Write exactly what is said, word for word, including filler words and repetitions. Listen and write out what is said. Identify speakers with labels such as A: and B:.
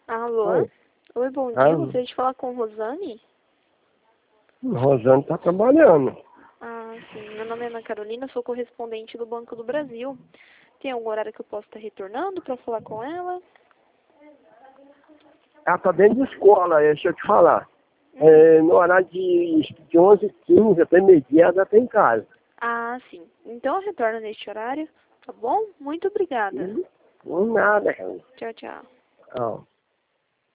A: Alô?
B: Oi.
A: Oi, bom dia.
B: Alô?
A: Gostaria de falar com Rosane?
B: Rosane tá trabalhando.
A: Ah, sim. Meu nome é Ana Carolina, sou correspondente do Banco do Brasil. Tem algum horário que eu possa estar retornando para falar com ela?
B: Ela tá dentro de escola, deixa eu te falar.
A: Hum.
B: É, no horário de, de onze e quinze até meio-dia ela tá em casa.
A: Ah, sim. Então eu retorno neste horário, tá bom? Muito obrigada.
B: Não, não nada, cara.
A: Tchau, tchau.
B: Ó.